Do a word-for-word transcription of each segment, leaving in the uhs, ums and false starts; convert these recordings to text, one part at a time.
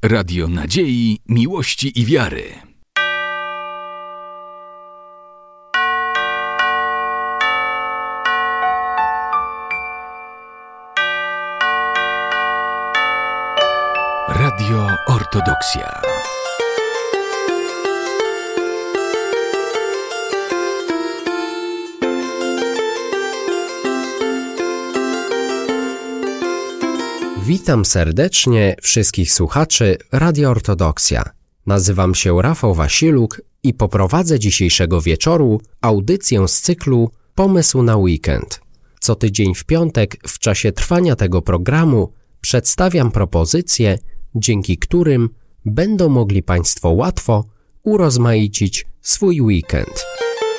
Radio nadziei, miłości i wiary. Radio Ortodoksja. Witam serdecznie wszystkich słuchaczy Radio Ortodoksja. Nazywam się Rafał Wasiluk i poprowadzę dzisiejszego wieczoru audycję z cyklu Pomysł na weekend. Co tydzień w piątek w czasie trwania tego programu przedstawiam propozycje, dzięki którym będą mogli Państwo łatwo urozmaicić swój weekend.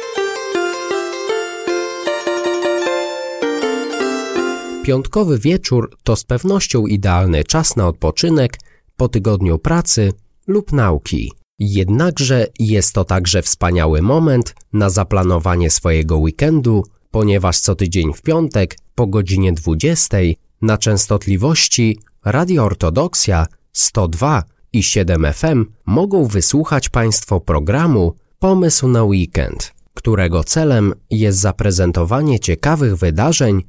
Piątkowy wieczór to z pewnością idealny czas na odpoczynek po tygodniu pracy lub nauki. Jednakże jest to także wspaniały moment na zaplanowanie swojego weekendu, ponieważ co tydzień w piątek po godzinie dwudziestej na częstotliwości Radio Ortodoksja sto dwa i siedem F M mogą wysłuchać Państwo programu Pomysł na weekend, którego celem jest zaprezentowanie ciekawych wydarzeń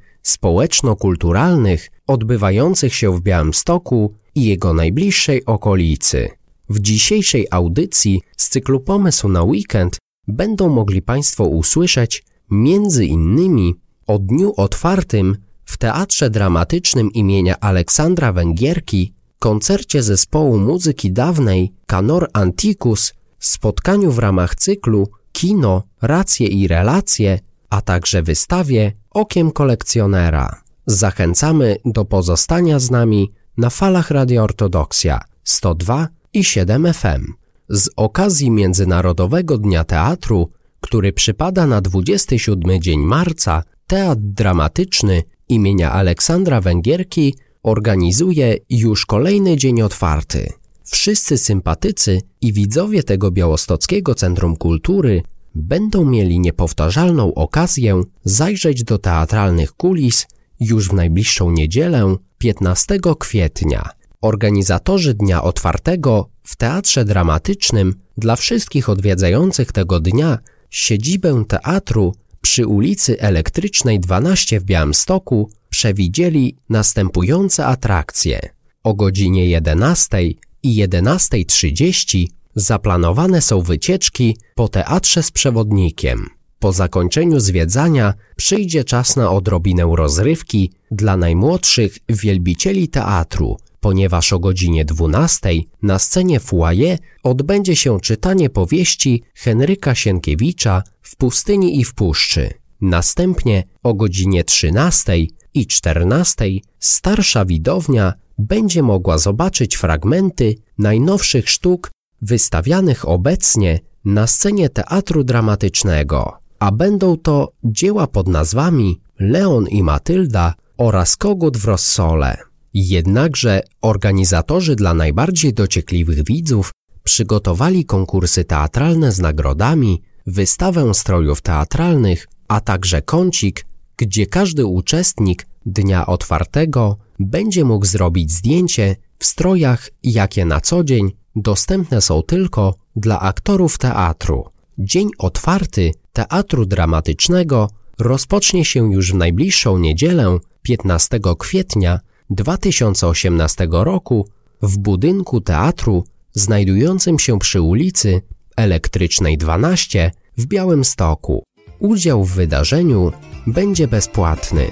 społeczno-kulturalnych odbywających się w Białymstoku i jego najbliższej okolicy. W dzisiejszej audycji z cyklu Pomysł na weekend będą mogli Państwo usłyszeć między innymi o dniu otwartym w Teatrze Dramatycznym imienia Aleksandra Węgierki, koncercie zespołu muzyki dawnej Canor Antiquus, spotkaniu w ramach cyklu Kino, racje i relacje, a także wystawie Okiem kolekcjonera. Zachęcamy do pozostania z nami na falach Radio Ortodoksja sto dwa i siedem F M. Z okazji Międzynarodowego Dnia Teatru, który przypada na dwudziesty siódmy dzień marca, Teatr Dramatyczny imienia Aleksandra Węgierki organizuje już kolejny dzień otwarty. Wszyscy sympatycy i widzowie tego białostockiego Centrum Kultury będą mieli niepowtarzalną okazję zajrzeć do teatralnych kulis już w najbliższą niedzielę, piętnastego kwietnia. Organizatorzy Dnia Otwartego w Teatrze Dramatycznym dla wszystkich odwiedzających tego dnia siedzibę teatru przy ulicy Elektrycznej dwanaście w Białymstoku przewidzieli następujące atrakcje. O godzinie jedenastej i jedenastej trzydzieści zaplanowane są wycieczki po teatrze z przewodnikiem. Po zakończeniu zwiedzania przyjdzie czas na odrobinę rozrywki dla najmłodszych wielbicieli teatru, ponieważ o godzinie dwunastej na scenie foyer odbędzie się czytanie powieści Henryka Sienkiewicza W pustyni i w puszczy. Następnie o godzinie trzynastej i czternastej starsza widownia będzie mogła zobaczyć fragmenty najnowszych sztuk wystawianych obecnie na scenie Teatru Dramatycznego, a będą to dzieła pod nazwami Leon i Matylda oraz Kogut w rossole. Jednakże organizatorzy dla najbardziej dociekliwych widzów przygotowali konkursy teatralne z nagrodami, wystawę strojów teatralnych, a także kącik, gdzie każdy uczestnik Dnia Otwartego będzie mógł zrobić zdjęcie w strojach, jakie na co dzień dostępne są tylko dla aktorów teatru. Dzień otwarty Teatru Dramatycznego rozpocznie się już w najbliższą niedzielę, piętnastego kwietnia dwa tysiące osiemnastego roku w budynku teatru znajdującym się przy ulicy Elektrycznej dwanaście w Białymstoku. Udział w wydarzeniu będzie bezpłatny.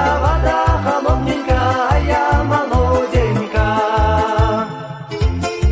Вода холодненькая, молоденькая.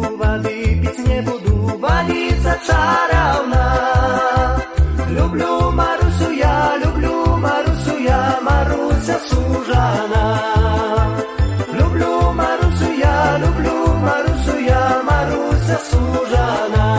воды пить не буду, водица чаровна. Люблю Марусю я, люблю Марусю я, Маруся сужана. Люблю Марусю я, люблю Марусю я, Маруся сужана.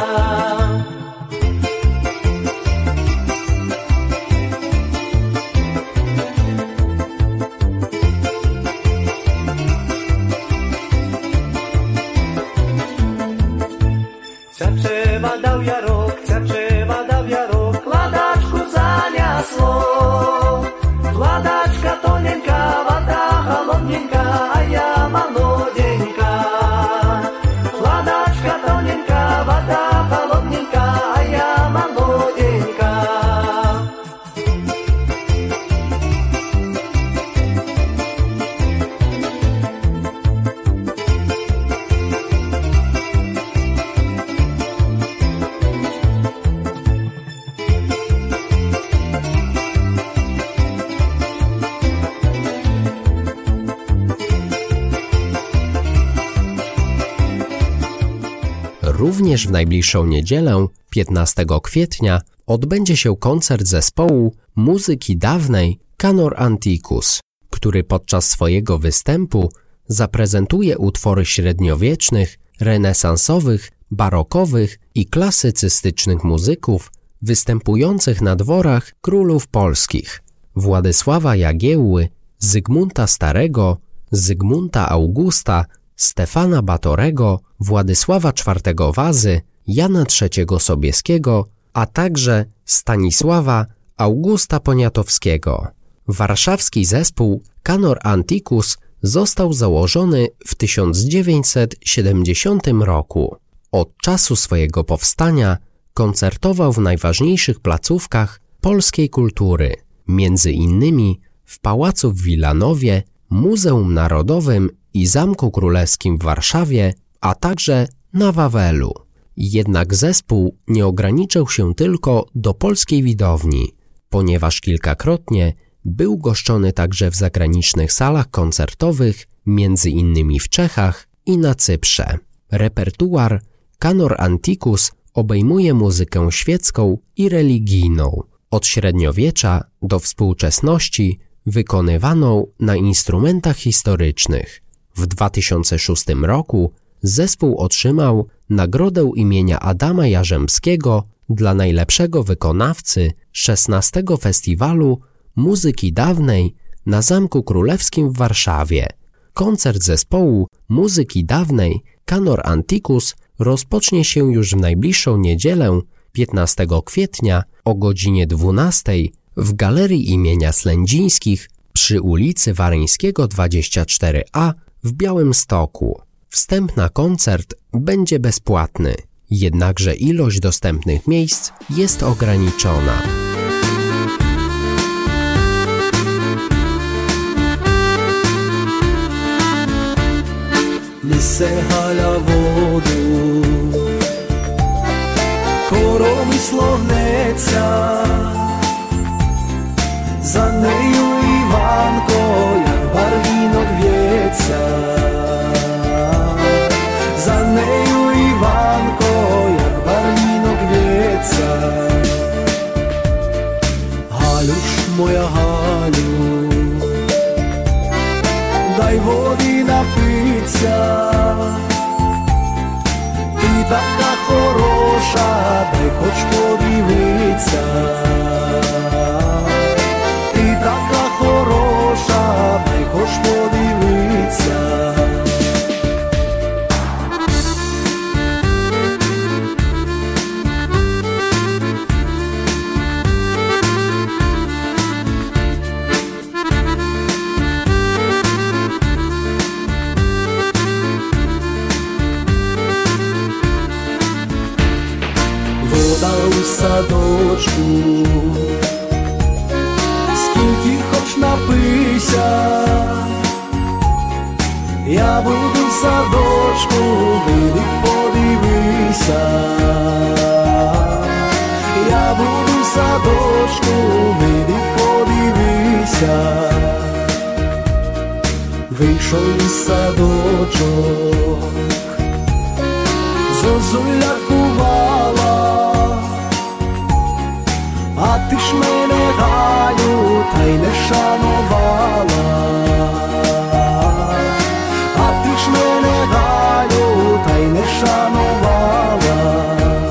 Ciapczewa dał jarok, ciapczewa dał jarok, ladaczku zaniosło. Ladaczka tonienka, woda холодненька, a ja молоденька. Ladaczka tonienka, woda холодненька, a ja молоденька. Również w najbliższą niedzielę, piętnastego kwietnia, odbędzie się koncert zespołu muzyki dawnej Canor Antiquus, który podczas swojego występu zaprezentuje utwory średniowiecznych, renesansowych, barokowych i klasycystycznych muzyków występujących na dworach królów polskich Władysława Jagiełły, Zygmunta Starego, Zygmunta Augusta, Stefana Batorego, Władysława czwartego Wazy, Jana trzeciego Sobieskiego, a także Stanisława Augusta Poniatowskiego. Warszawski zespół Canor Antiquus został założony w tysiąc dziewięćset siedemdziesiątym roku. Od czasu swojego powstania koncertował w najważniejszych placówkach polskiej kultury, między innymi w Pałacu w Wilanowie, Muzeum Narodowym i Zamku Królewskim w Warszawie, a także na Wawelu. Jednak zespół nie ograniczył się tylko do polskiej widowni, ponieważ kilkakrotnie był goszczony także w zagranicznych salach koncertowych, między innymi w Czechach i na Cyprze. Repertuar Canor Antiquus obejmuje muzykę świecką i religijną, od średniowiecza do współczesności, wykonywaną na instrumentach historycznych. W dwa tysiące szóstym roku zespół otrzymał nagrodę imienia Adama Jarzębskiego dla najlepszego wykonawcy szesnastego Festiwalu Muzyki Dawnej na Zamku Królewskim w Warszawie. Koncert zespołu muzyki dawnej Canor Antiquus rozpocznie się już w najbliższą niedzielę, piętnastego kwietnia o godzinie dwunastej w Galerii imienia Slędzińskich przy ulicy Waryńskiego dwadzieścia cztery A w Białymstoku. Wstęp na koncert będzie bezpłatny, jednakże ilość dostępnych miejsc jest ograniczona. Nese hala vodu, koромисловниця, za нею Іванко, як барвінок в'ється. За нею Іванко, як барвінок в'ється. Галюш, моя Галю, дай води напиться. Ти така хороша, дай хоч подивиться. Ти така хороша, дай хоч подивиться. Вода у садочку, скільки хоч напийся, я буду в садочку, вийди подивися. Я буду в садочку, вийди подивися. Вийшов із садочок, зозуля кувала, а ти ж мене, Галю, та й не шанувала, а ти ж мене, Галю, та й не шанувала.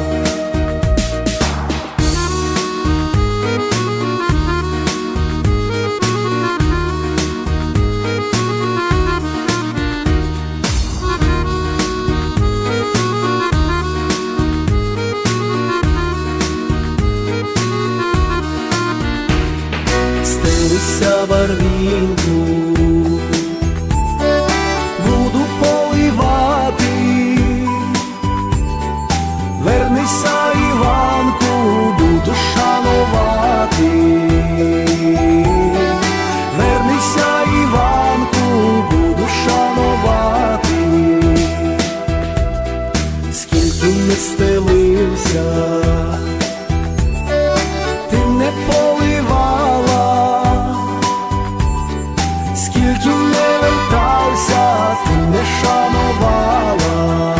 Стелися барвінку, буду поливати, вернися, Іванку, буду шанувати, вернися, Іванку, буду шанувати. Скільки не стелився, ти не поливала, скільки не вертався, ти не шанувала,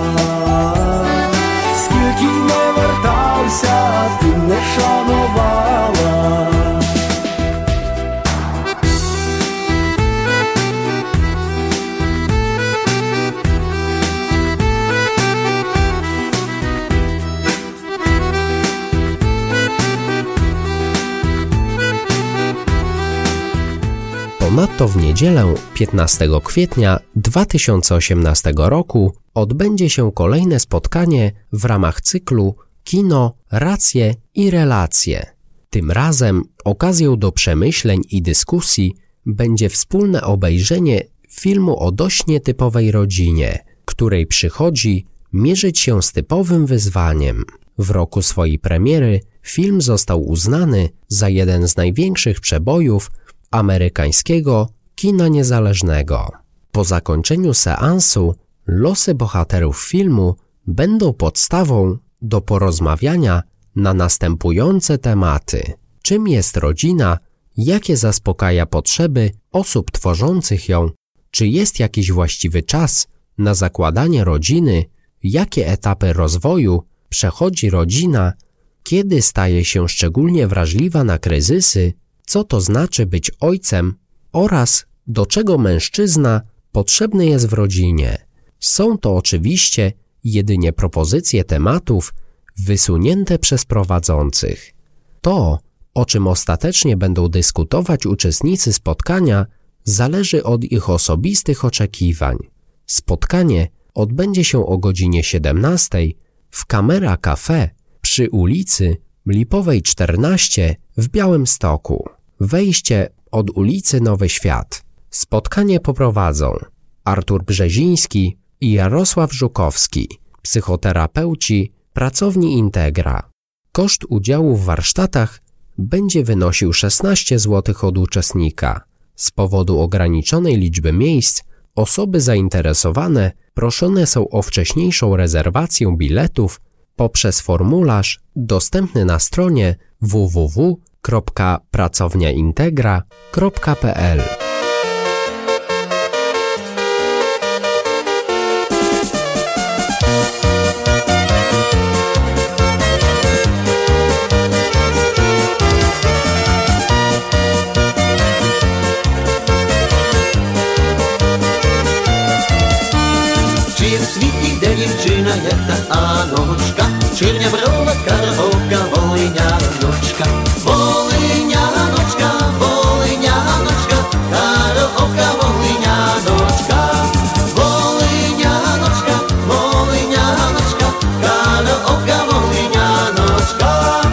скільки не вертався, ти не шанувала. Ponadto w niedzielę piętnastego kwietnia dwa tysiące osiemnastego roku odbędzie się kolejne spotkanie w ramach cyklu Kino, racje i relacje. Tym razem okazją do przemyśleń i dyskusji będzie wspólne obejrzenie filmu o dość nietypowej rodzinie, której przychodzi mierzyć się z typowym wyzwaniem. W roku swojej premiery film został uznany za jeden z największych przebojów amerykańskiego kina niezależnego. Po zakończeniu seansu losy bohaterów filmu będą podstawą do porozmawiania na następujące tematy. Czym jest rodzina? Jakie zaspokaja potrzeby osób tworzących ją? Czy jest jakiś właściwy czas na zakładanie rodziny? Jakie etapy rozwoju przechodzi rodzina? Kiedy staje się szczególnie wrażliwa na kryzysy? Co to znaczy być ojcem oraz do czego mężczyzna potrzebny jest w rodzinie. Są to oczywiście jedynie propozycje tematów wysunięte przez prowadzących. To, o czym ostatecznie będą dyskutować uczestnicy spotkania, zależy od ich osobistych oczekiwań. Spotkanie odbędzie się o godzinie siedemnastej w Camera Cafe przy ulicy Lipowej czternaście w Białymstoku. Wejście od ulicy Nowy Świat. Spotkanie poprowadzą Artur Brzeziński i Jarosław Żukowski, psychoterapeuci Pracowni Integra. Koszt udziału w warsztatach będzie wynosił szesnaście złotych od uczestnika. Z powodu ograniczonej liczby miejsc osoby zainteresowane proszone są o wcześniejszą rezerwację biletów poprzez formularz dostępny na stronie w w w kropka pracownia integra kropka p l. Czy jest w świecie, gdzie dziewczyna jak ta Anoczka, czerniawrowa, karaoka, wolinianoczka, wolinianoczka, wolinianoczka, karaoka, wolinianoczka, wolinianoczka, wolinianoczka, karaoka, wolinianoczka.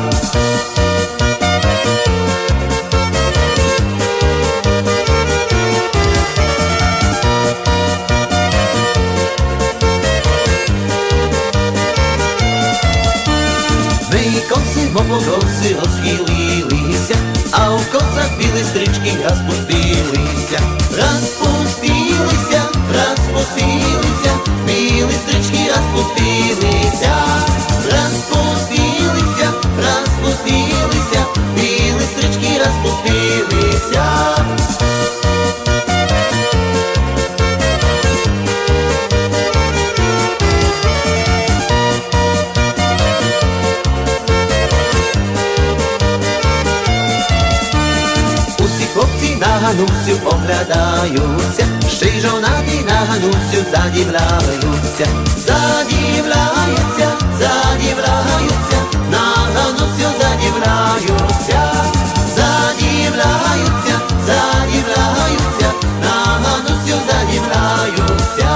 Kosy, mopogosy rozchylilися, а у косах білі стрічки розпустилися, розпустилися, розпустилися, білі стрічки розпустилися, розпустилися, розпустилися, білі стрічки розпустилися. Ганусю оглядаються, ще й жонаті на Ганусю задивляються, задивляються, задивляються, на Ганусю задивляються, задивляються, задивляються, на Ганусю задивляються.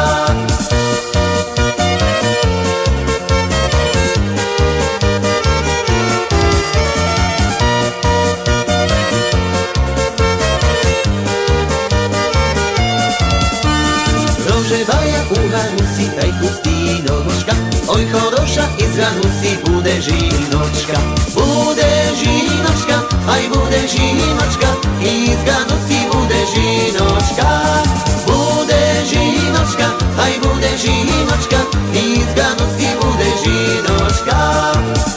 Проживає у Ганусі та й хустіночка, ой, хороша із Ганусі буде жіночка, буде жіночка, ай буде жіночка, із Ганусі буде жіночка, буде жіночка, ай буде жіночка, із Ганусі буде жіночка.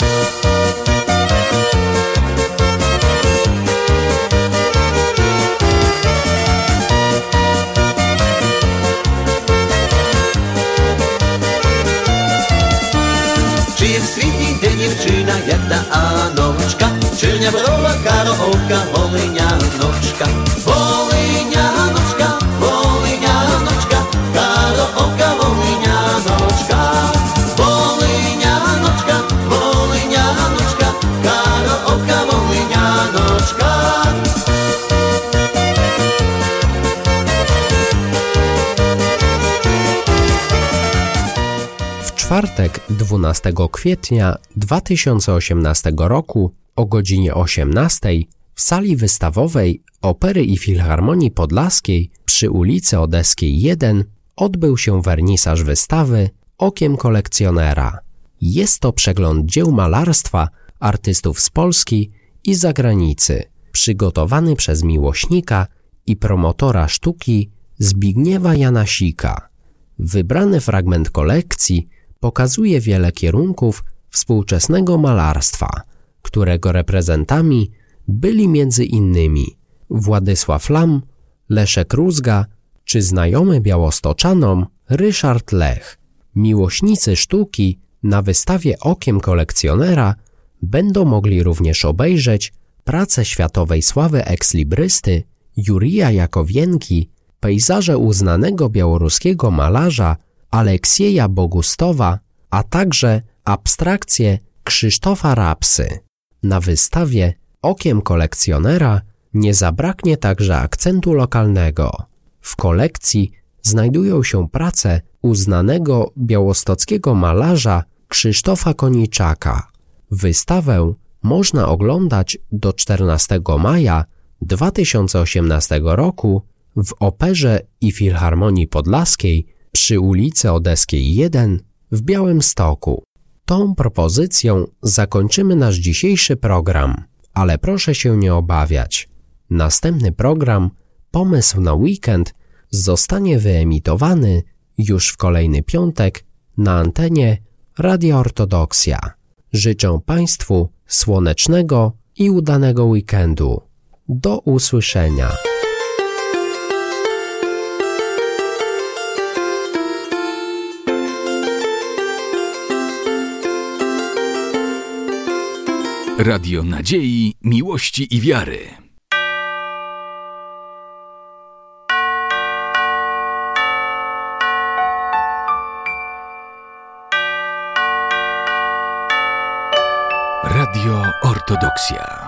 Чи є в світі де дівчина, як та Аночка, чорня брова, каро ока, волиняночка, волиняночка, волиняночка, каро ока, волиняночка, волиняночка, волиняночка, каро ока, волиняночка. W czwartek, dwunastego kwietnia dwa tysiące osiemnastego roku o godzinie osiemnastej w sali wystawowej Opery i Filharmonii Podlaskiej przy ulicy Odeskiej jeden odbył się wernisaż wystawy Okiem kolekcjonera. Jest to przegląd dzieł malarstwa artystów z Polski i zagranicy, przygotowany przez miłośnika i promotora sztuki Zbigniewa Janasika. Wybrany fragment kolekcji pokazuje wiele kierunków współczesnego malarstwa, którego reprezentami byli między innymi Władysław Lam, Leszek Rózga czy znajomy białostoczanom Ryszard Lech. Miłośnicy sztuki na wystawie Okiem kolekcjonera będą mogli również obejrzeć pracę światowej sławy ekslibristy Jurija Jakowienki, pejzaże uznanego białoruskiego malarza Aleksieja Bogustowa, a także abstrakcje Krzysztofa Rapsy. Na wystawie Okiem kolekcjonera nie zabraknie także akcentu lokalnego. W kolekcji znajdują się prace uznanego białostockiego malarza Krzysztofa Koniczaka. Wystawę można oglądać do czternastego maja dwa tysiące osiemnastego roku w Operze i Filharmonii Podlaskiej przy ulicy Odeskiej jeden w Białymstoku. Tą propozycją zakończymy nasz dzisiejszy program, ale proszę się nie obawiać. Następny program, Pomysł na weekend, zostanie wyemitowany już w kolejny piątek na antenie Radia Ortodoksja. Życzę Państwu słonecznego i udanego weekendu. Do usłyszenia. Radio Nadziei, Miłości i Wiary. Radio Ortodoksja.